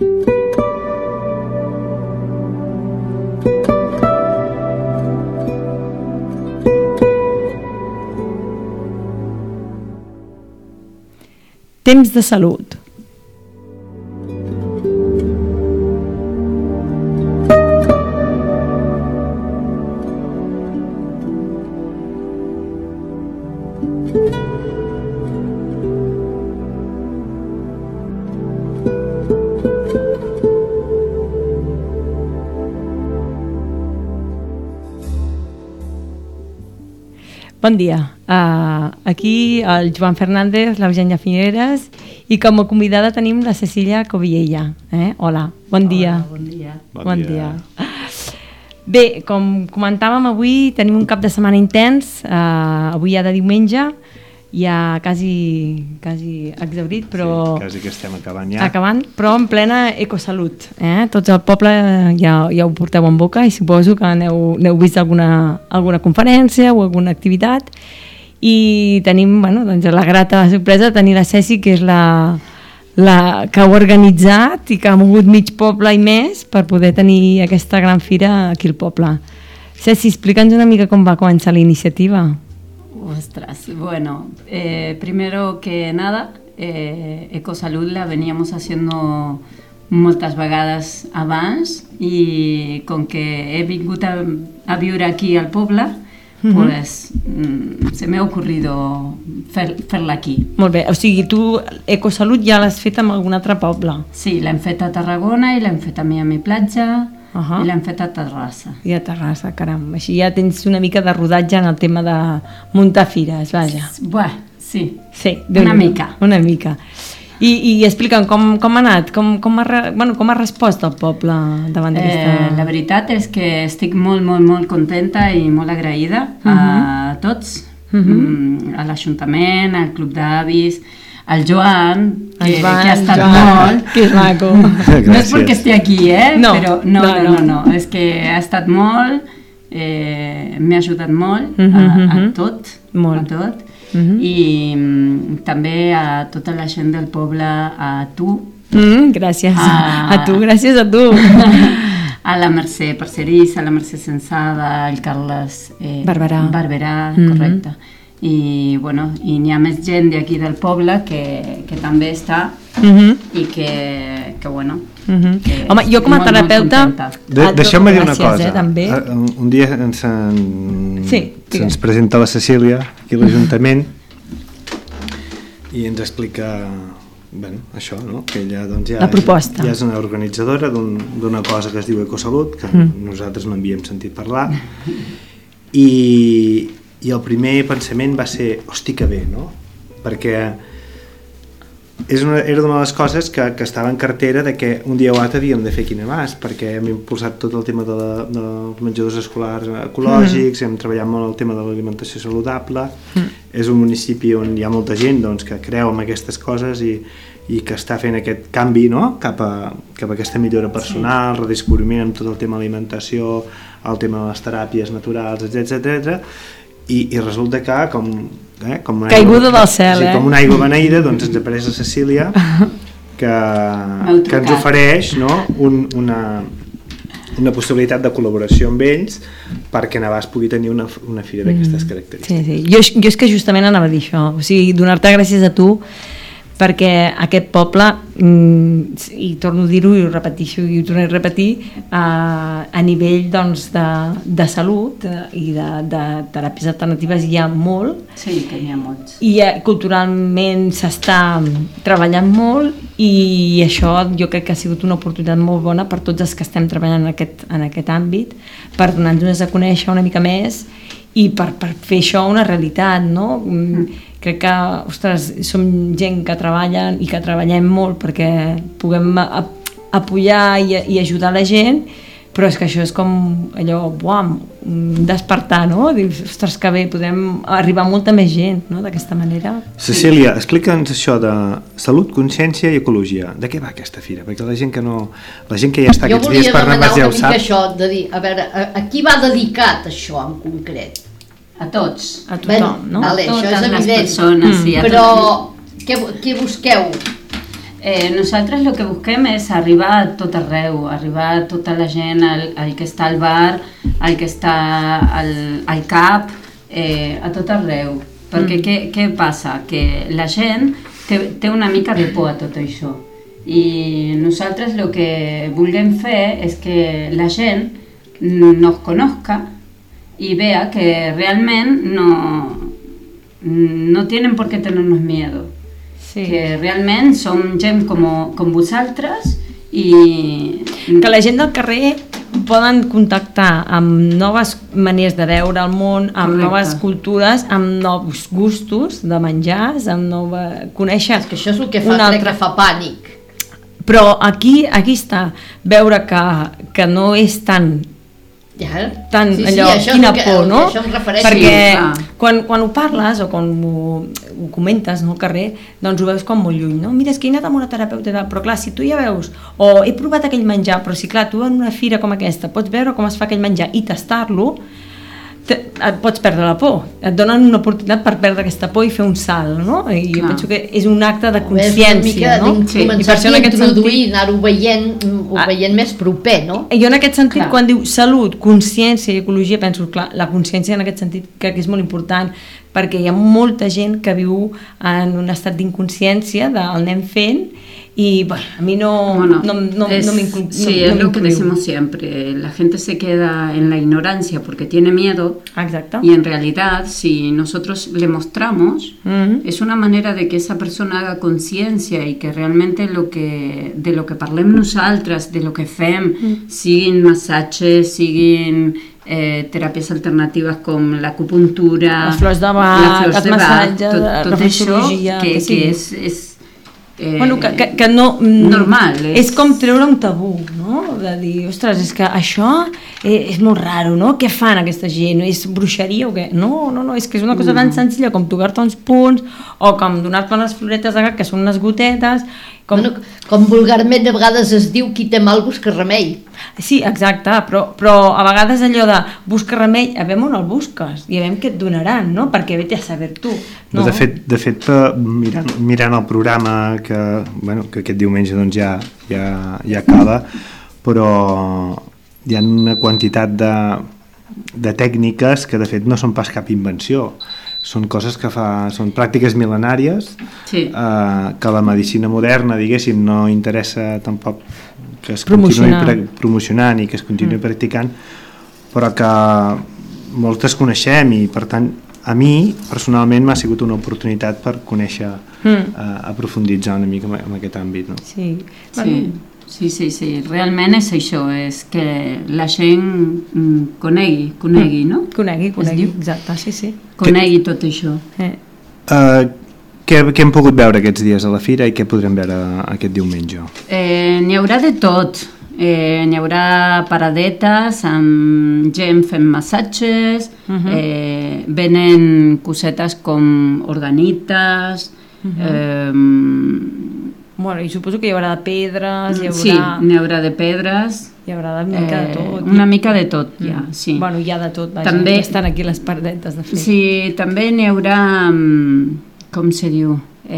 Temps de salut. Bon dia, aquí el Joan Fernández, l'Eugènia Figueres i com a convidada tenim la Cecília Coviella. Hola, bon dia. Hola, bon dia. Bon dia. Bé, com comentàvem avui, tenim un cap de setmana intens, avui ja de diumenge, ja quasi exhaurit, però... Sí, quasi que estem acabant ja. Acabant, però en plena ecosalut. Tots al poble ja ho porteu en boca i suposo que n'heu vist alguna conferència o alguna activitat i tenim doncs, la grata sorpresa de tenir la Ceci, que és la que ho ha organitzat i que ha mogut mig poble i més per poder tenir aquesta gran fira aquí al poble. Ceci, explica'ns una mica com va començar la iniciativa. Ostras, bueno, primero que nada, Ecosalud la veníamos haciendo moltes vegades abans i com que he vingut a viure aquí al poble, pues se me ha ocurrido fer-la aquí. Molt bé, o sigui, tu Ecosalut ja l'has fet amb algun altre poble? Sí, l'hem fet a Tarragona i l'hem fet a Miami Platja, i l'hem fet a Terrassa. I a Terrassa, caram. Així ja tens una mica de rodatge en el tema de muntar fires, vaja. Bueno, sí. Sí, una mica. Una mica. I explica'm com ha anat, com ha respost el poble davant d'aquesta... La veritat és que estic molt contenta i molt agraïda a tots, a l'Ajuntament, al Club d'Avis, al Joan, que ha estat molt... Que és maco. No és perquè estigui aquí, No, però no, és que ha estat molt, m'ha ajudat molt a tot, i també a tota la gent del poble, a tu. Gràcies, a tu, gràcies a tu. A la Mercè Parcerís, a la Mercè Sensada, al Carles Barberà, correcte. I bueno, i n'hi ha més gent d'aquí del poble que també està i que bueno, home, jo com a terapeuta deixeu-me dir una cosa, un dia se'ns presenta la Cecília aquí a l'Ajuntament i ens explica això, que ella ja és una organitzadora d'una cosa que es diu Ecosalut, que nosaltres no havíem sentit parlar, i el primer pensament va ser hosti que bé, no? Perquè era una de les coses que estava en cartera de que un dia o altre havíem de fer aquí a Navàs, perquè hem impulsat tot el tema dels menjadors escolars ecològics, hem treballat molt el tema de l'alimentació saludable, és un municipi on hi ha molta gent que creu en aquestes coses i que està fent aquest canvi, no? cap a aquesta millora personal, redescobriment amb tot el tema d'alimentació, el tema de les teràpies naturals, etc. I resulta que com una caiguda del cel, com una aigua beneïda, doncs ens apareix la Cecília que ens ofereix una possibilitat de col·laboració amb ells perquè Navàs pugui tenir una fira d'aquestes característiques. Sí. Jo és que justament anava a dir això, o sigui, donar-te gràcies a tu perquè aquest poble, i torno a dir-ho i ho repeteixo i ho torno a repetir, a nivell de salut i de teràpies alternatives hi ha molt. Sí, que n'hi ha molts. I culturalment s'està treballant molt i això jo crec que ha sigut una oportunitat molt bona per tots els que estem treballant en aquest àmbit, per donar-nos a conèixer una mica més i per fer això una realitat, no? Crec que, ostres, som gent que treballen i que treballem molt perquè puguem apoyar i ajudar la gent, però és que això és com allò, despertar, no? Dius, ostres, que bé, podem arribar a molta més gent, no?, d'aquesta manera. Cecília, explica'ns això de salut, consciència i ecologia. De què va aquesta fira? Perquè la gent que ja està aquests dies per Navàs ja ho sap. Jo volia demanar una mica això, de dir, a veure, a qui va dedicat això en concret? A tots. A tothom, no? Vale, a totes això és les evident. persones, sí. Però què busqueu? Nosaltres el que busquem és arribar a tot arreu, arribar a tota la gent, al que està al bar, al que està al CAP, a tot arreu. Perquè què passa? Que la gent té una mica de por a tot això. I nosaltres el que vulguem fer és que la gent nos conozca y vea que realment no tienen por qué tenernos miedo. Sí. Que realment som gent com vosaltres i... Que la gent del carrer poden contactar amb noves maneres de veure el món, amb noves cultures, amb nous gustos de menjars, amb conèixer... És que això és el que que fa pànic. Però aquí està, veure que no és tan allò, quina por, no? Perquè quan ho parles o quan ho comentes al carrer, doncs ho veus com molt lluny, no? Mira, és que he anat amb una terapeuta, però clar, si tu ja veus, o he provat aquell menjar, però si clar, tu en una fira com aquesta pots veure com es fa aquell menjar i tastar-lo, et pots perdre la por, et donen una oportunitat per perdre aquesta por i fer un salt, no? I jo penso que és un acte de consciència, no? Començar a introduir, anar-ho veient més proper, no? Jo en aquest sentit, quan diu salut, consciència i ecologia, penso, clar, la consciència en aquest sentit crec que és molt important, perquè hi ha molta gent que viu en un estat d'inconsciència del anem fent y bueno, a mí no me incluye. Sí, es lo que decimos siempre, la gente se queda en la ignorancia porque tiene miedo. Exacto. Y en realidad si nosotros le mostramos, es una manera de que esa persona haga conciencia y que realmente de lo que parlem nosaltres, de lo que fem, siguin massatges, siguin teràpies alternatives com l'acupuntura, les flors de Bach, els massatges, tot això que és bueno, que no... normal. És com treure un tabú, no? De dir, ostres, és que això és molt raro, no? Què fan aquesta gent? És bruixeria o què? No, és que és una cosa tan senzilla com tocar-te uns punts o com donar-te unes floretes de gat, que són unes gotetes... Com vulgarment a vegades es diu qui té mal busca remei. Sí, exacte, però a vegades allò de busca remei, a veure on el busques i a veure què et donaran, no? Perquè vete a saber tu. No? De fet mirant el programa que aquest diumenge doncs ja acaba, però hi ha una quantitat de tècniques que de fet no són pas cap invenció. Són coses que són pràctiques mil·lenàries, que la medicina moderna, diguéssim, no interessa tampoc que es continuï promocionant i que es continuï practicant, però que moltes coneixem i per tant a mi personalment m'ha sigut una oportunitat per conèixer, aprofunditzar una mica en aquest àmbit, no? Sí, realment és això, és que la gent conegui, no? Conegui, exacte, sí. Conegui tot això. Què hem pogut veure aquests dies a la fira i què podrem veure aquest diumenge? N'hi haurà de tot. N'hi haurà paradetes amb gent fent massatges, venen cosetes com organites, bueno, i suposo que hi haurà de pedres, Sí, n'hi haurà de pedres. Hi haurà de mica de tot. Una mica de tot, ja, sí. Bueno, hi ha de tot, vaja, també, estan aquí les paradetes, de fet. Sí, també n'hi haurà, com se diu,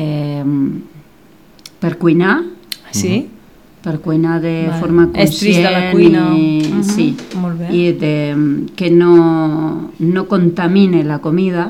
per cuinar. Sí? Per cuinar de forma conscient. Estris de la cuina. Sí, molt bé. I que no contamine la comida.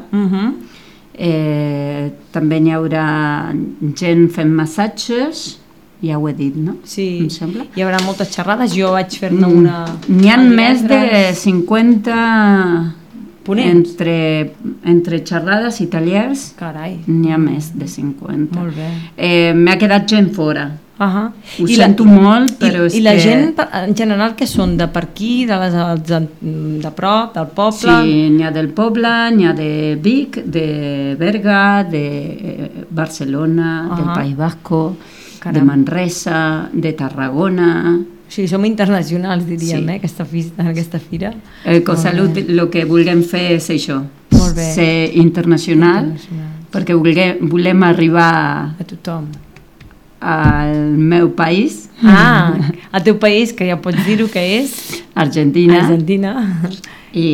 També n'hi haurà gent fent massatges, ja ho he dit, no? Sí, em sembla. Hi haurà moltes xerrades, jo vaig fer-ne una... N'hi ha més de 50 ponents entre xerrades i tallers. Carai. N'hi ha més de 50. Molt bé. M'ha quedat gent fora. Ho I sento molt, però és que... I la gent, en general, que són de per aquí, de prop, del poble? Sí, n'hi ha del poble, n'hi ha de Vic, de Berga, de Barcelona, del País Basco, de Manresa, de Tarragona... Sí, som internacionals, diríem, aquesta fira. Ecosalut, el que vulguem fer és això, ser internacional, perquè volem arribar a tothom. Al meu país. Al teu país, que ja pots dir-ho que és... Argentina. I,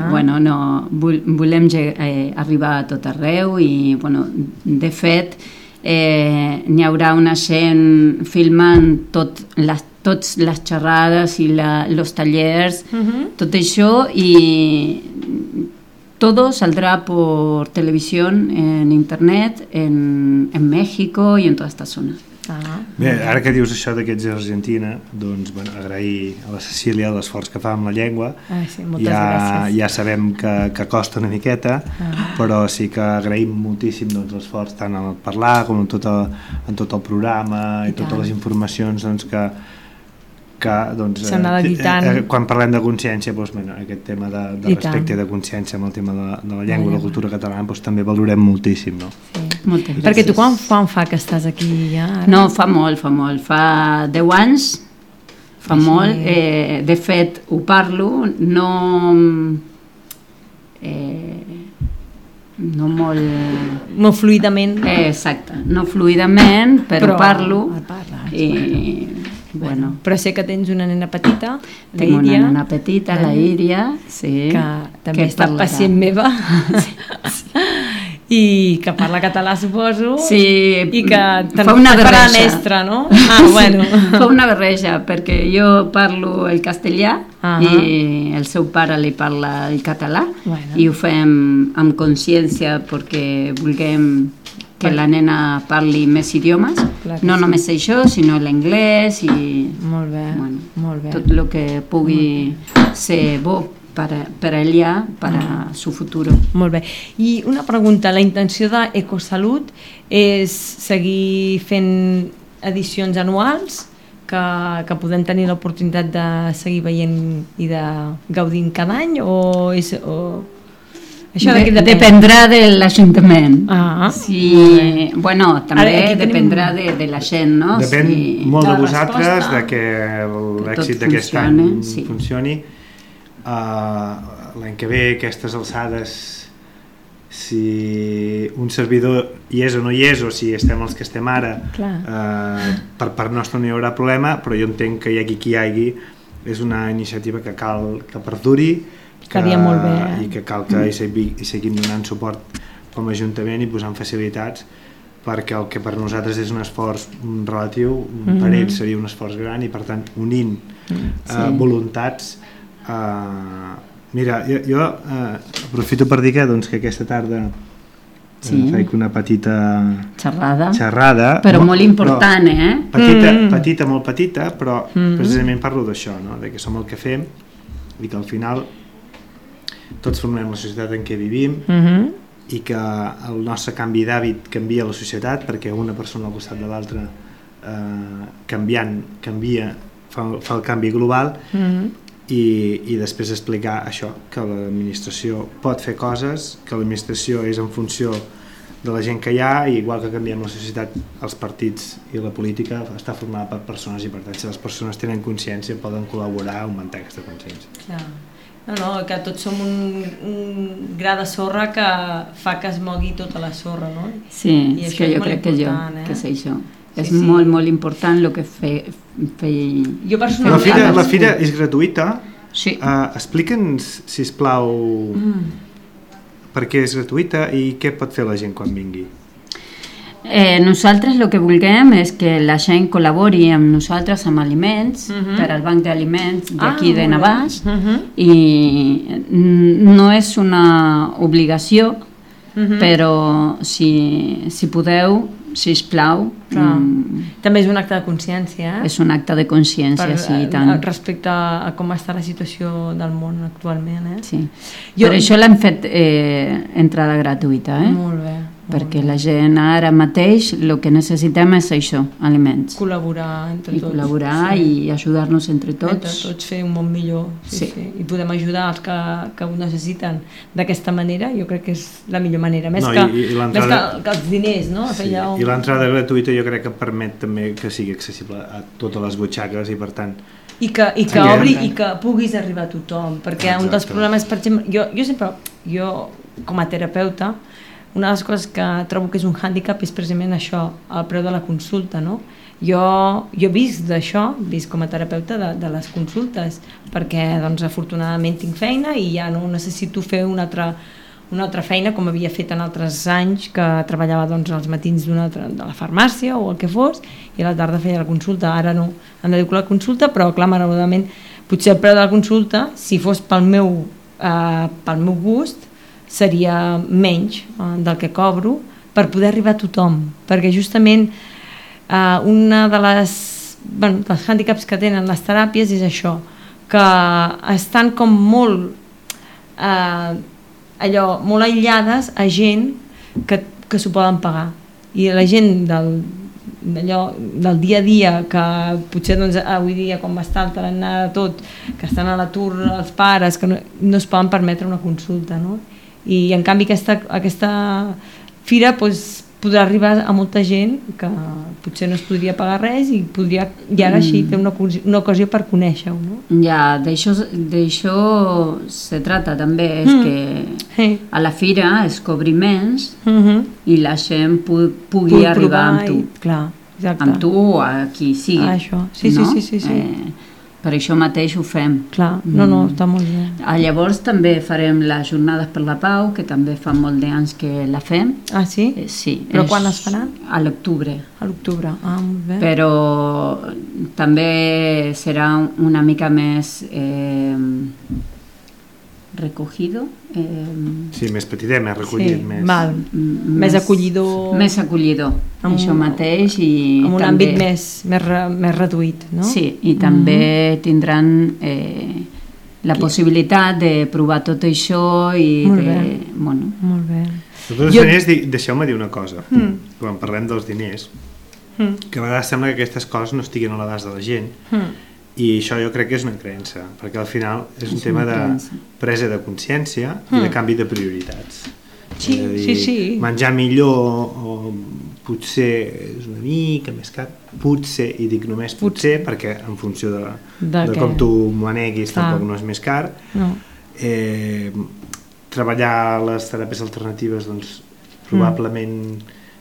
volem arribar a tot arreu i, de fet, n'hi haurà una gent filmant tots les xerrades i els tallers, tot això, i todo saldrá por televisión, en internet, en México y en toda esta zona. Bé, ara que dius això d'aquests d'Argentina, doncs agrair a la Cecília l'esforç que fa amb la llengua. Sí, moltes gràcies. Ja sabem que costa una miqueta, però sí que agraïm moltíssim l'esforç tant al parlar com en tot el programa i totes les informacions s'ha anat editant. Quan parlem de consciència, aquest tema de respecte de consciència amb el tema de la llengua i la cultura catalana també valorem moltíssim, no? Moltes gràcies. Perquè tu quan fa que estàs aquí ja? No, fa molt, fa 10 anys, fa molt, de fet ho parlo, no molt... No fluidament. Exacte, no fluidament, però parlo. I bueno. Però sé que tens una nena petita, la Tinc Íria. una nena petita, la Íria, sí, que també ha estat pacient meva. I que parla català, suposo. Sí, i que fa una barreja. Mestra, no? Bueno. Fa una barreja, perquè jo parlo el castellà i el seu pare li parla el català, i ho fem amb consciència perquè vulguem que la nena parli més idiomes, no només això, sinó l'anglès i tot el que pugui ser bo per ella, per a su futuro. Molt bé. I una pregunta, la intenció d'Ecosalut és seguir fent edicions anuals que podem tenir l'oportunitat de seguir veient i de gaudint cada any, o és... Això dependrà de l'Ajuntament. Bueno, també dependrà de la gent, no? Depèn molt de vosaltres, de que l'èxit d'aquest any funcioni. L'any que ve, aquestes alçades, si un servidor hi és o no hi és, o si estem els que estem ara, per part nostra no hi haurà problema, però jo entenc que hi hagi qui hi hagi, és una iniciativa que cal que perduri, molt bé, i que cal que hi seguim donant suport com a Ajuntament i posant facilitats, perquè el que per nosaltres és un esforç relatiu, per ells seria un esforç gran, i per tant unint voluntats. Mira, jo aprofito per dir que aquesta tarda faig una petita xerrada, però molt important, petita, molt petita, però precisament parlo d'això, que som el que fem i que al final tots formem la societat en què vivim, i que el nostre canvi d'hàbit canvia la societat, perquè una persona al costat de l'altra canvia, fa el canvi global, i després explicar això, que l'administració pot fer coses, que l'administració és en funció de la gent que hi ha, i igual que canviem la societat, els partits i la política està formada per persones, i per tant si les persones tenen consciència poden col·laborar a augmentar aquesta consciència. No, que tots som un gra de sorra que fa que es mogui tota la sorra, no? Sí, és que jo crec que és això. És molt, molt important el que feia... Jo personalment... La fira és gratuïta. Sí. Explica'ns, sisplau, per què és gratuïta i què pot fer la gent quan vingui. Nosaltres el que vulguem és que la gent col·labori amb nosaltres amb aliments, per al banc d'aliments d'aquí de Navàs, i no és una obligació, però si podeu, sisplau. També és un acte de consciència, És un acte de consciència, sí, i tant. Respecte a com està la situació del món actualment, Sí. Per això l'hem fet entrada gratuïta, Molt bé. Perquè la gent ara mateix el que necessitem és això, aliments. Col·laborar entre tots. I col·laborar i ajudar-nos entre tots. Entre tots fer un món millor. Sí. I podem ajudar els que ho necessiten d'aquesta manera, jo crec que és la millor manera. Més que els diners, no? I l'entrada gratuïta jo crec que permet també que sigui accessible a totes les butxaques, i per tant... I que obri i que puguis arribar a tothom, perquè un dels problemes, per exemple, jo com a terapeuta, una de les coses que trobo que és un hàndicap és precisament això, el preu de la consulta, no? Jo visc d'això, visc com a terapeuta de les consultes, perquè doncs, afortunadament tinc feina i ja no necessito fer un altre una altra feina com havia fet en altres anys, que treballava doncs als matins de la farmàcia o el que fos, i a la tarda feia la consulta. Ara no, em dedico a la consulta, però clar, malauradament potser el preu de la consulta, si fos pel meu gust, seria menys del que cobro, per poder arribar a tothom, perquè justament una dels hàndicaps que tenen les teràpies és això, que estan com molt molt aïllades a gent que s'ho poden pagar, i la gent del dia a dia, que potser doncs, avui dia com està el tarannà de tot, que estan a l'atur els pares, que no es poden permetre una consulta, no? I en canvi aquesta fira doncs, podrà arribar a molta gent que potser no es podria pagar res i podria ja així fer una ocasió per conèixer-ho, no? Ja, d'això se trata també, és que a la fira es cobri menys i la gent pugui arribar amb tu. Clar, exacte. Amb tu o a qui sigui. Això, sí. Per això mateix ho fem. Clar, no, està molt bé. Llavors també farem les jornades per la pau, que també fa molt d'anys que la fem. Ah, sí? Sí. Però quan es faran? A l'octubre. A l'octubre, molt bé. Però també serà una mica més recogido. Sí, més petitet, més recollit. Més acollidor. Més acollidor, això mateix. Amb un àmbit més reduït, no? Sí, i també tindran la possibilitat de provar tot això i molt bé. De totes maneres, deixeu-me dir una cosa. Quan parlem dels diners, que a vegades sembla que aquestes coses no estiguin a l'abast de la gent, i això jo crec que és una creença, perquè al final és un tema de presa de consciència i de canvi de prioritats. Sí. Menjar millor o potser és una mica més car, potser, i dic només potser, perquè en funció de com tu maneguis tampoc no és més car. Treballar les teràpies alternatives doncs probablement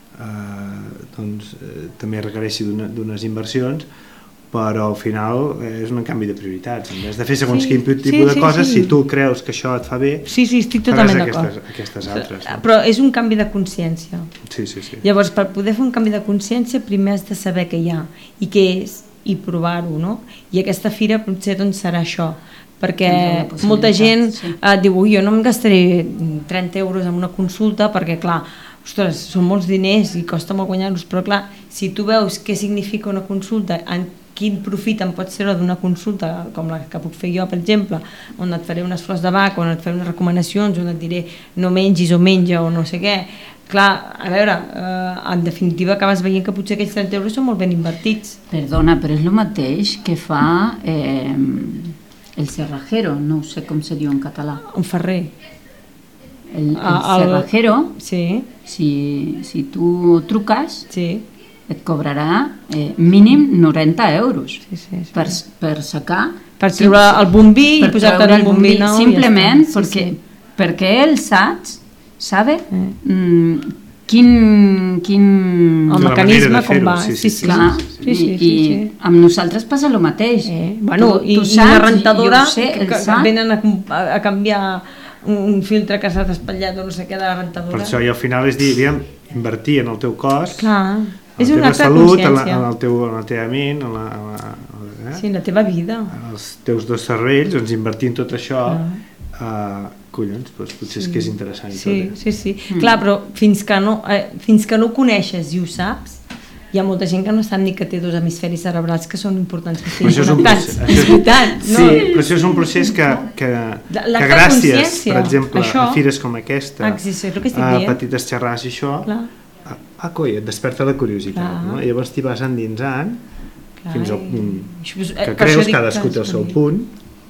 també requereixi d'unes inversions, però al final és un canvi de prioritats. En vez de fer segons quin tipus de coses, si tu creus que això et fa bé, estic totalment d'acord. Aquestes altres. Però és un canvi de consciència. Sí. Llavors, per poder fer un canvi de consciència, primer has de saber què hi ha i què és, i provar-ho, no? I aquesta fira potser doncs serà això, perquè molta gent diu, jo no em gastaré 30 euros en una consulta perquè, clar, ostres, són molts diners i costa molt guanyar-los, però clar, si tu veus què significa una consulta, quin profit em pot ser d'una consulta com la que puc fer jo, per exemple, on et faré unes flors de Bach, on et faré unes recomanacions, on et diré no mengis o menja o no sé què, clar, a veure, en definitiva acabes veient que potser aquells 30 euros són molt ben invertits. Perdona, però és el mateix que fa el cerrajero, no sé com se diu en català. Un ferrer. El cerrajero, sí. Si tu truques, sí, et cobrarà mínim 90 euros per sacar, per treure el bombí i posar-te el bombí nou, simplement perquè ell sabe quin el mecanisme com va. I amb nosaltres passa el mateix. I una rentadora que venen a canviar un filtre que s'ha despatllat o no sé què de la rentadora. Per això, i al final és dir, invertir en el teu cos, és en una teva salut, en la teva ment, en la teva vida, els teus dos cervells, doncs invertir en tot això, collons, potser és que és interessant. Sí. Clar, però fins que no ho coneixes i ho saps, hi ha molta gent que no sap ni que té dos hemisferis cerebrals que són importants que estiguin connectats. És veritat. Sí, però això és un procés que gràcies, per exemple, a fires com aquesta, a petites xerrades i això, coi, et desperta la curiositat, no? I llavors t'hi vas endinsant fins al punt que creus, cadascú té el seu punt,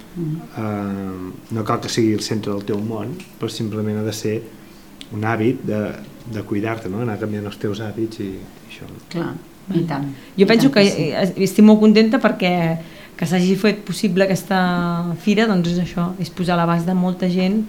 no cal que sigui el centre del teu món, però simplement ha de ser un hàbit de cuidar-te, no? Anar canviant els teus hàbits i això. Clar, i tant. Jo penso que estic molt contenta perquè que s'hagi fet possible aquesta fira, doncs és això, és posar a l'abast de molta gent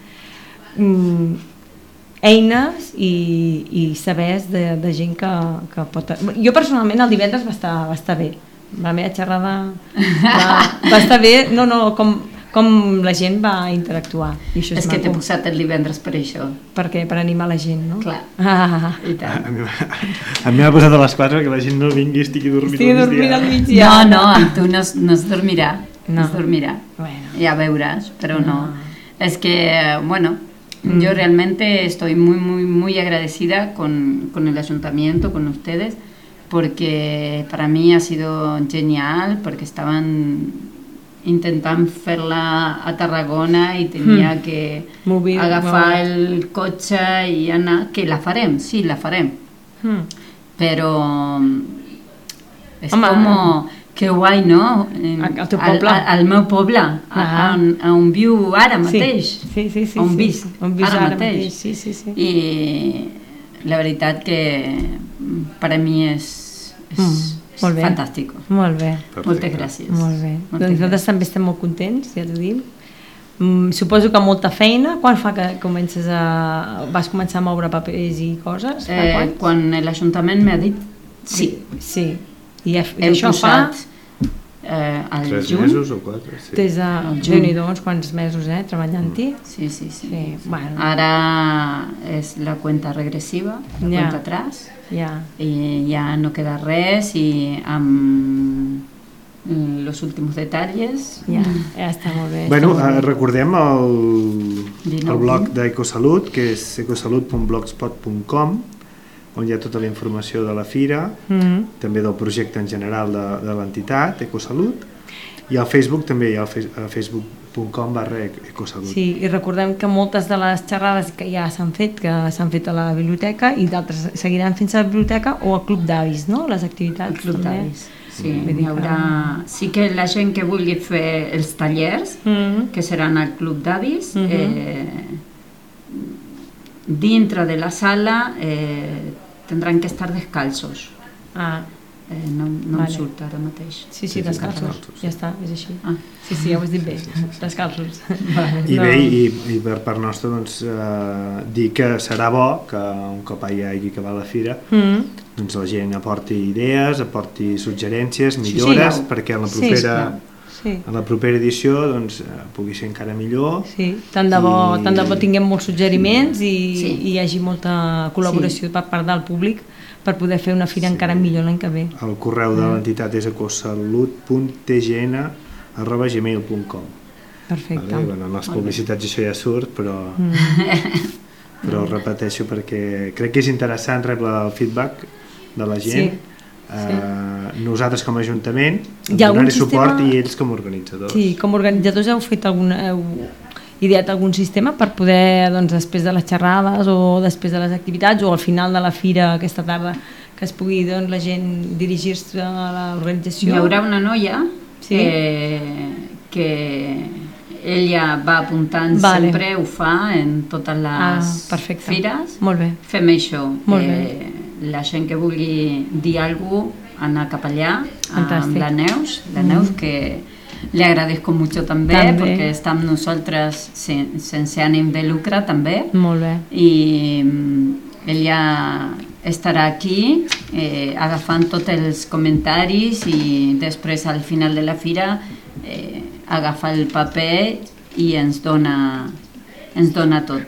eines i sabers de gent que pot... Jo personalment el divendres va estar bé, la meva xerrada va estar bé, com com la gent va interactuar. I això És que t'he maco. posat el divendres per això. Per què? Per animar la gent, no? Clar. I tant. A mi m'ha posat a les 4 que la gent no vingui i estigui dormint Estigui al dormint al migdia. migdia. No, amb tu no es dormirà. No. No es dormirà. Bueno. Ya veurás, pero no. Es que, bueno, yo realmente estoy muy agradecida con el ayuntamiento, con ustedes, porque para mí ha sido genial, porque estaban intentando fer-la a Tarragona i tenia que agafar el cotxe i anar, que la farem, sí, la farem, però és com que guai, no? Al teu poble. Al meu poble, on viu ara mateix. Sí. On visc ara mateix. Sí. I la veritat que per a mi és fantàstic. Molt bé. Moltes gràcies. Molt bé. Doncs nosaltres també estem molt contents, ja t'ho dic. Suposo que molta feina. Quan fa que vas començar a moure papers i coses? Quan l'Ajuntament m'ha dit sí. Sí. I hem això posat al 3 juny. Mesos o 4? Sí. Des de Déu-n'hi-do, uns quants mesos, treballant-hi. Sí. Bueno. Ara és la cuenta regressiva, la cuenta atrás. I ja no queda res i amb los últimos detalles ja està molt bé. Bueno, recordem el blog d'Ecosalut, que és ecosalut.blogspot.com, on hi ha tota la informació de la fira, també del projecte en general de l'entitat, Ecosalut, i al Facebook també hi ha facebook.com/ecosalut. Sí, i recordem que moltes de les xerrades que ja s'han fet a la biblioteca i d'altres seguiran fent-se a la biblioteca o al Club d'Avis, no? Les activitats. El Club d'Avis. Sí, hi haurà... Sí que la gent que vulgui fer els tallers, que seran al Club d'Avis, dintre de la sala tindran que estar descalços. No em surt ara mateix. Sí, descalços. Ja està, és així. Sí, ja ho has dit bé, descalços. I bé, i per part nostra dir que serà bo que un cop hi hagi acabat la fira doncs la gent aporti idees, aporti suggerències, millores, perquè en la propera edició pugui ser encara millor. Sí, tant de bo tinguem molts suggeriments i hi hagi molta col·laboració per part del públic per poder fer una fira encara millor l'any que ve. El correu de l'entitat és ecosalut.tgn@gmail.com. Perfecte. En les publicitats això ja surt, però ho repeteixo perquè crec que és interessant rebre el feedback de la gent. Nosaltres com a Ajuntament donar-hi suport i ells com a organitzadors. Sí, com a organitzadors heu ideat algun sistema per poder, després de les xerrades o després de les activitats o al final de la fira aquesta tarda que es pugui la gent dirigir-se a l'organització? Hi haurà una noia que ella va apuntant sempre, ho fa en totes les fires. Molt bé. Fem això. La gent que vulgui dir alguna cosa, anar cap allà amb la Neus, que le agradezco mucho també perquè està amb nosaltres sense ànim de lucre també. Molt bé. I ella estarà aquí agafant tots els comentaris i després al final de la fira agafa el paper i ens dona tot.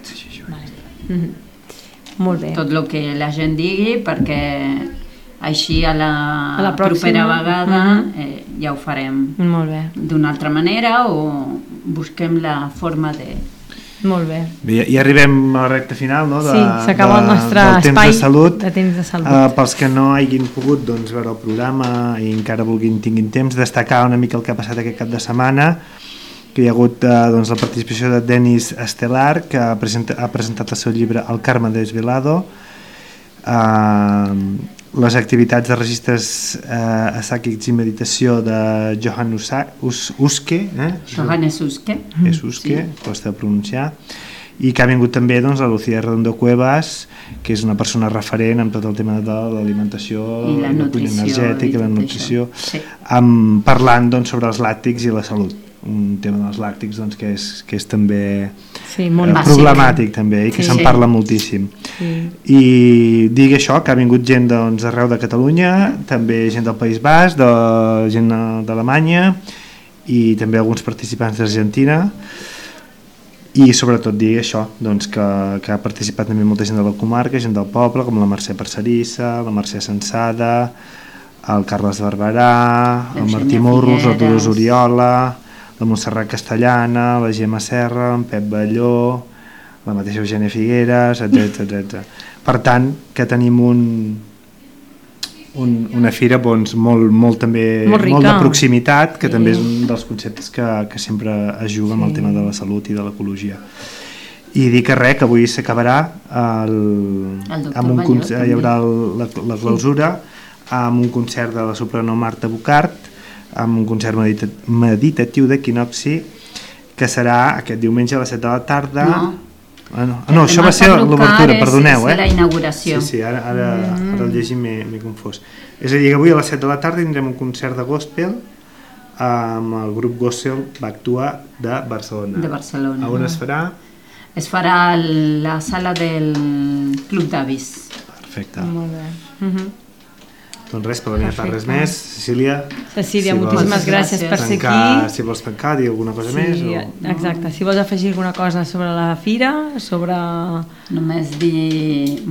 Molt bé. Tot el que la gent digui perquè així a la propera vegada ja ho farem d'una altra manera o busquem la forma de... Molt bé. Ja arribem a la recta final, no? Sí, s'acaba el nostre espai de temps de salut. Pels que no hagin pogut veure el programa i encara tinguin temps, destacar una mica el que ha passat aquest cap de setmana, que hi ha hagut la participació de Denis Estelar, que ha presentat el seu llibre El Carme Desvelado, les activitats de registres asàquics i meditació de Johannes Uske, costa de pronunciar, i que ha vingut també la Lucía Redondo Cuevas, que és una persona referent en tot el tema de l'alimentació, la nutrició energètica i la nutrició, parlant sobre els làctics i la salut, un tema dels làctics que és també problemàtic també, i que se'n parla moltíssim. I digui això, que ha vingut gent d'arreu de Catalunya, també gent del País Basc, gent d'Alemanya, i també alguns participants d'Argentina, i sobretot dir això, doncs, que ha participat també molta gent de la comarca, gent del poble, com la Mercè Parcerissa, la Mercè Sensada, el Carles Barberà, el Martí Morros, el Dolors Oriola, la Montserrat Castellana, la Gemma Serra, en Pep Balló, la mateixa Eugènia Figueres, etc. Per tant, que tenim una fira doncs, molt de proximitat, que també és un dels conceptes que sempre es juga amb el tema de la salut i de l'ecologia. I dir que res, que avui s'acabarà hi haurà la clausura amb un concert de la soprano Marta Bucart, amb un concert meditatiu d'equinocci, que serà aquest diumenge a les 7 de la tarda. No, això va ser l'obertura, perdoneu. És la inauguració. Sí, ara el llegim m'he confós. És a dir, que avui a les 7 de la tarda tindrem un concert de gospel amb el grup Gospel Bactua de Barcelona. A on es farà? Es farà a la sala del Club d'Avis. Perfecte. Molt bé. Doncs res, per la meva part res més. Cecília, moltíssimes gràcies per ser aquí. Si vols tancar, dir alguna cosa més? Exacte, si vols afegir alguna cosa sobre la fira, sobre... Només dir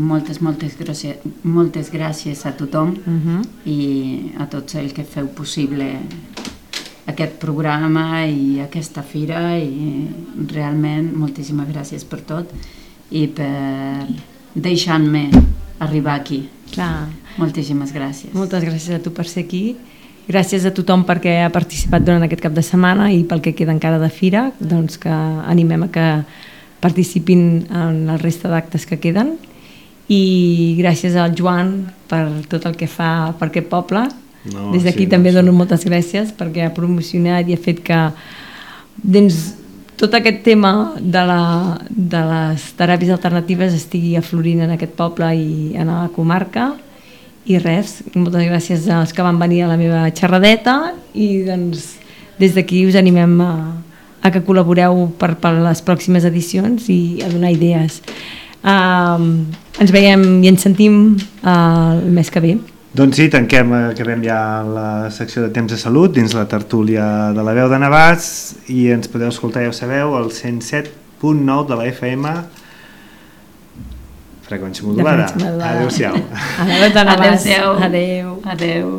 moltes gràcies a tothom i a tots els que feu possible aquest programa i aquesta fira, i realment moltíssimes gràcies per tot i per deixar-me arribar aquí. Clar. Moltíssimes gràcies. Moltes gràcies a tu per ser aquí. Gràcies a tothom perquè ha participat durant aquest cap de setmana i pel que queda encara de fira, doncs que animem a que participin en la resta d'actes que queden, i gràcies al Joan per tot el que fa per aquest poble. Des d'aquí també dono moltes gràcies perquè ha promocionat i ha fet que dins tot aquest tema de les teràpies alternatives estigui aflorint en aquest poble i en la comarca. I res, moltes gràcies als que van venir a la meva xerradeta, i doncs des d'aquí us animem a que col·laboreu per les pròximes edicions i a donar idees. Ens veiem i ens sentim el mes que ve. Doncs sí, acabem ja la secció de Temps de Salut dins la tertúlia de la Veu de Navàs, i ens podeu escoltar, ja ho sabeu, al 107.9 de la FM, freqüència modulada. Adéu-siau. Adéu.